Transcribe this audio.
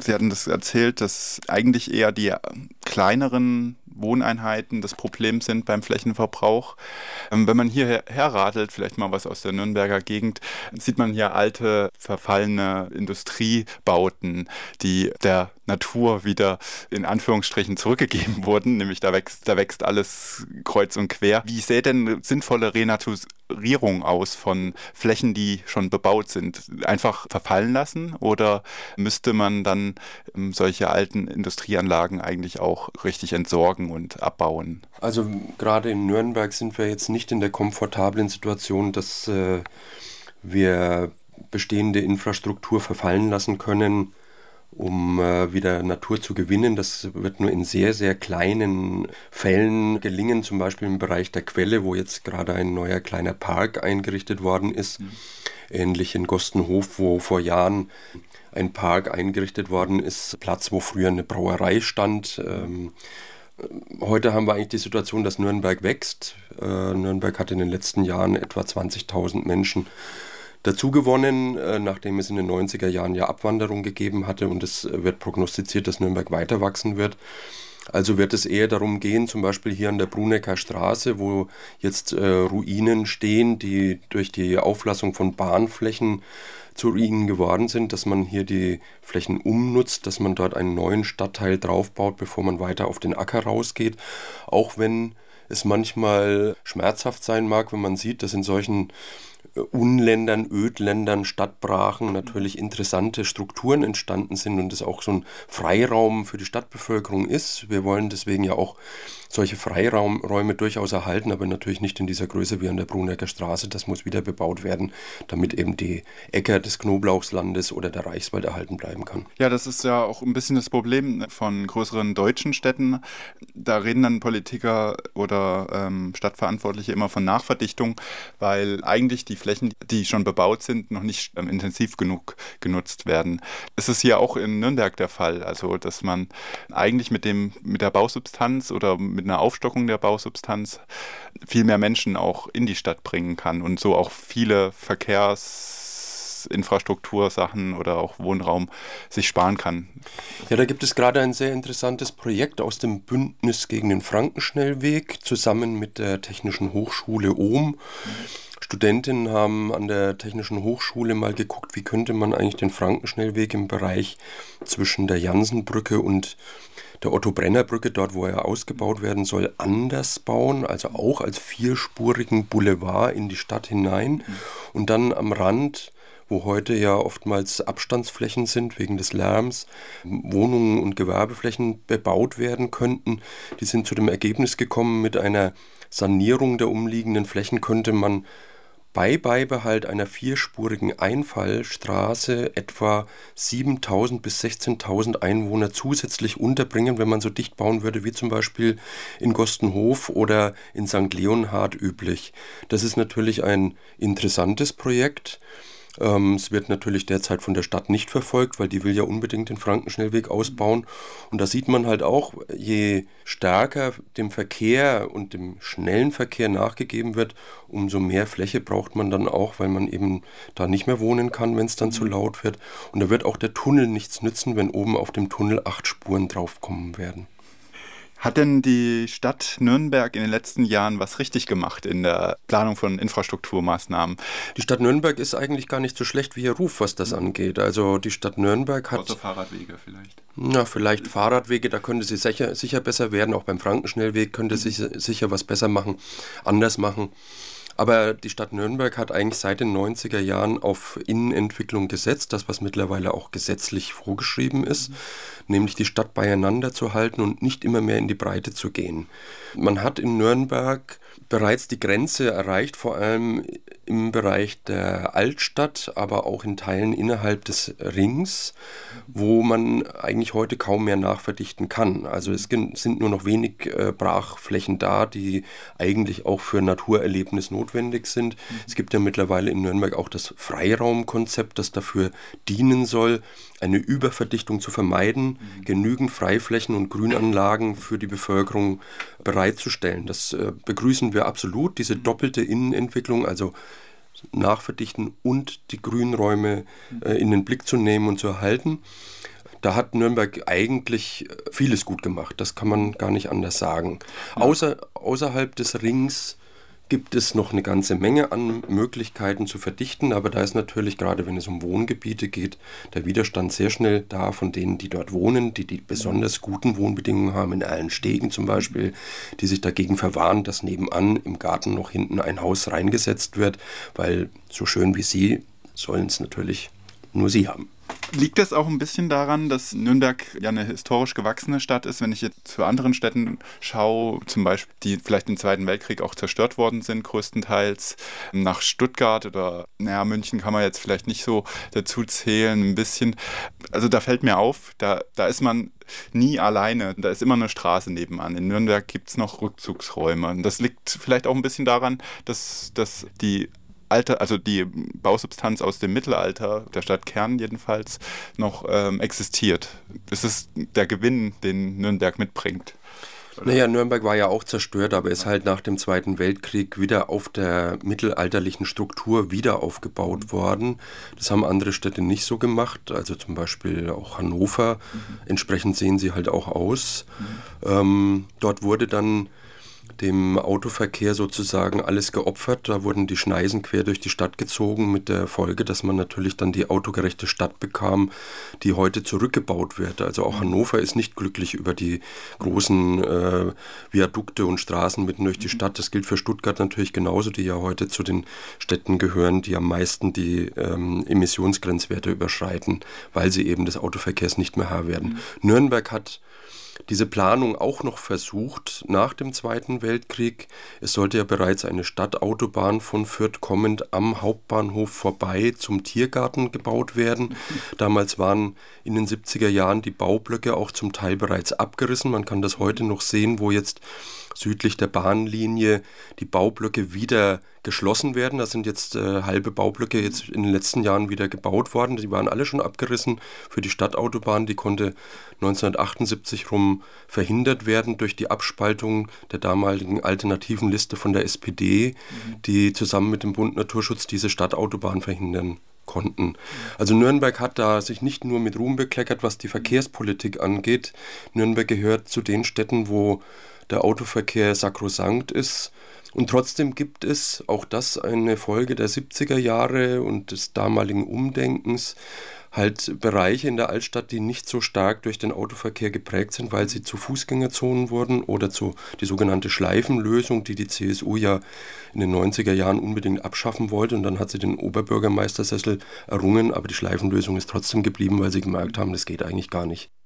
Sie hatten das erzählt, dass eigentlich eher die kleineren Wohneinheiten das Problem sind beim Flächenverbrauch. Wenn man hier herradelt, vielleicht mal was aus der Nürnberger Gegend, sieht man hier alte, verfallene Industriebauten, die der Natur wieder in Anführungsstrichen zurückgegeben wurden, nämlich da wächst alles kreuz und quer. Wie sähe denn sinnvolle Renaturierung aus von Flächen, die schon bebaut sind? Einfach verfallen lassen oder müsste man dann solche alten Industrieanlagen eigentlich auch richtig entsorgen und abbauen? Also gerade in Nürnberg sind wir jetzt nicht in der komfortablen Situation, dass wir bestehende Infrastruktur verfallen lassen können, um wieder Natur zu gewinnen. Das wird nur in sehr, sehr kleinen Fällen gelingen, zum Beispiel im Bereich der Quelle, wo jetzt gerade ein neuer kleiner Park eingerichtet worden ist. Ähnlich in Gostenhof, wo vor Jahren ein Park eingerichtet worden ist, Platz, wo früher eine Brauerei stand. Heute haben wir eigentlich die Situation, dass Nürnberg wächst. Nürnberg hat in den letzten Jahren etwa 20.000 Menschen dazu gewonnen, nachdem es in den 90er Jahren ja Abwanderung gegeben hatte, und es wird prognostiziert, dass Nürnberg weiter wachsen wird. Also wird es eher darum gehen, zum Beispiel hier an der Brunecker Straße, wo jetzt Ruinen stehen, die durch die Auflassung von Bahnflächen zu Ruinen geworden sind, dass man hier die Flächen umnutzt, dass man dort einen neuen Stadtteil draufbaut, bevor man weiter auf den Acker rausgeht. Auch wenn es manchmal schmerzhaft sein mag, wenn man sieht, dass in solchen Unländern, Ödländern, Stadtbrachen natürlich interessante Strukturen entstanden sind und es auch so ein Freiraum für die Stadtbevölkerung ist. Wir wollen deswegen ja auch solche Freiräume durchaus erhalten, aber natürlich nicht in dieser Größe wie an der Brunecker Straße. Das muss wieder bebaut werden, damit eben die Äcker des Knoblauchslandes oder der Reichswald erhalten bleiben kann. Ja, das ist ja auch ein bisschen das Problem von größeren deutschen Städten. Da reden dann Politiker oder Stadtverantwortliche immer von Nachverdichtung, weil eigentlich die Flächen, die schon bebaut sind, noch nicht intensiv genug genutzt werden. Es ist hier auch in Nürnberg der Fall, also dass man eigentlich mit der Bausubstanz oder mit einer Aufstockung der Bausubstanz viel mehr Menschen auch in die Stadt bringen kann und so auch viele Verkehrsinfrastruktursachen oder auch Wohnraum sich sparen kann. Ja, da gibt es gerade ein sehr interessantes Projekt aus dem Bündnis gegen den Frankenschnellweg zusammen mit der Technischen Hochschule Ohm. Studentinnen haben an der Technischen Hochschule mal geguckt, wie könnte man eigentlich den Frankenschnellweg im Bereich zwischen der Jansenbrücke und der Otto-Brenner-Brücke, dort wo er ausgebaut werden soll, anders bauen, also auch als vierspurigen Boulevard in die Stadt hinein und dann am Rand, wo heute ja oftmals Abstandsflächen sind wegen des Lärms, Wohnungen und Gewerbeflächen bebaut werden könnten. Die sind zu dem Ergebnis gekommen, mit einer Sanierung der umliegenden Flächen könnte man bei Beibehalt einer vierspurigen Einfallstraße etwa 7.000 bis 16.000 Einwohner zusätzlich unterbringen, wenn man so dicht bauen würde, wie zum Beispiel in Gostenhof oder in St. Leonhard üblich. Das ist natürlich ein interessantes Projekt. Es wird natürlich derzeit von der Stadt nicht verfolgt, weil die will ja unbedingt den Frankenschnellweg ausbauen. Und da sieht man halt auch, je stärker dem Verkehr und dem schnellen Verkehr nachgegeben wird, umso mehr Fläche braucht man dann auch, weil man eben da nicht mehr wohnen kann, wenn es dann zu laut wird. Und da wird auch der Tunnel nichts nützen, wenn oben auf dem Tunnel 8 Spuren draufkommen werden. Hat denn die Stadt Nürnberg in den letzten Jahren was richtig gemacht in der Planung von Infrastrukturmaßnahmen? Die Stadt Nürnberg ist eigentlich gar nicht so schlecht wie ihr Ruf, was das angeht. Also die Stadt Nürnberg hat... Außer Fahrradwege vielleicht. Na, vielleicht Fahrradwege, da könnte sie sicher besser werden. Auch beim Frankenschnellweg könnte sie sicher was besser machen, anders machen. Aber die Stadt Nürnberg hat eigentlich seit den 90er Jahren auf Innenentwicklung gesetzt, das was mittlerweile auch gesetzlich vorgeschrieben ist, nämlich die Stadt beieinander zu halten und nicht immer mehr in die Breite zu gehen. Man hat in Nürnberg bereits die Grenze erreicht, vor allem im Bereich der Altstadt, aber auch in Teilen innerhalb des Rings, wo man eigentlich heute kaum mehr nachverdichten kann. Also es sind nur noch wenig Brachflächen da, die eigentlich auch für Naturerlebnis notwendig sind. Es gibt ja mittlerweile in Nürnberg auch das Freiraumkonzept, das dafür dienen soll, eine Überverdichtung zu vermeiden, genügend Freiflächen und Grünanlagen für die Bevölkerung bereitzustellen. Das begrüßen wir absolut, diese doppelte Innenentwicklung, also nachverdichten und die Grünräume in den Blick zu nehmen und zu erhalten. Da hat Nürnberg eigentlich vieles gut gemacht, das kann man gar nicht anders sagen. Ja. Außerhalb des Rings gibt es noch eine ganze Menge an Möglichkeiten zu verdichten, aber da ist natürlich, gerade wenn es um Wohngebiete geht, der Widerstand sehr schnell da von denen, die dort wohnen, die besonders guten Wohnbedingungen haben, in Erlenstegen zum Beispiel, die sich dagegen verwahren, dass nebenan im Garten noch hinten ein Haus reingesetzt wird, weil so schön wie sie sollen es natürlich nur sie haben. Liegt das auch ein bisschen daran, dass Nürnberg ja eine historisch gewachsene Stadt ist? Wenn ich jetzt zu anderen Städten schaue, zum Beispiel, die vielleicht im Zweiten Weltkrieg auch zerstört worden sind, größtenteils, nach Stuttgart oder, München kann man jetzt vielleicht nicht so dazu zählen, ein bisschen. Also da fällt mir auf, da ist man nie alleine, da ist immer eine Straße nebenan. In Nürnberg gibt es noch Rückzugsräume. Und das liegt vielleicht auch ein bisschen daran, dass die Bausubstanz aus dem Mittelalter, der Stadt Kern jedenfalls, noch existiert. Das ist der Gewinn, den Nürnberg mitbringt. Naja, Nürnberg war ja auch zerstört, aber ist halt nach dem Zweiten Weltkrieg wieder auf der mittelalterlichen Struktur wieder aufgebaut worden. Das haben andere Städte nicht so gemacht, also zum Beispiel auch Hannover. Entsprechend sehen sie halt auch aus. Dort wurde dann dem Autoverkehr sozusagen alles geopfert. Da wurden die Schneisen quer durch die Stadt gezogen mit der Folge, dass man natürlich dann die autogerechte Stadt bekam, die heute zurückgebaut wird. Also auch Hannover ist nicht glücklich über die großen Viadukte und Straßen mitten durch die Stadt. Das gilt für Stuttgart natürlich genauso, die ja heute zu den Städten gehören, die am meisten die Emissionsgrenzwerte überschreiten, weil sie eben des Autoverkehrs nicht mehr Herr werden. Nürnberg hat diese Planung auch noch versucht nach dem Zweiten Weltkrieg. Es sollte ja bereits eine Stadtautobahn von Fürth kommend am Hauptbahnhof vorbei zum Tiergarten gebaut werden. Damals waren in den 70er Jahren die Baublöcke auch zum Teil bereits abgerissen. Man kann das heute noch sehen, wo jetzt südlich der Bahnlinie die Baublöcke wieder geschlossen werden. Da sind jetzt halbe Baublöcke jetzt in den letzten Jahren wieder gebaut worden. Die waren alle schon abgerissen für die Stadtautobahn. Die konnte 1978 rum verhindert werden durch die Abspaltung der damaligen alternativen Liste von der SPD, die zusammen mit dem Bund Naturschutz diese Stadtautobahn verhindern konnten. Also Nürnberg hat da sich nicht nur mit Ruhm bekleckert, was die Verkehrspolitik angeht. Nürnberg gehört zu den Städten, wo der Autoverkehr sakrosankt ist. Und trotzdem gibt es, auch das eine Folge der 70er Jahre und des damaligen Umdenkens, halt Bereiche in der Altstadt, die nicht so stark durch den Autoverkehr geprägt sind, weil sie zu Fußgängerzonen wurden oder zu die sogenannte Schleifenlösung, die CSU ja in den 90er Jahren unbedingt abschaffen wollte. Und dann hat sie den Oberbürgermeistersessel errungen, aber die Schleifenlösung ist trotzdem geblieben, weil sie gemerkt haben, das geht eigentlich gar nicht.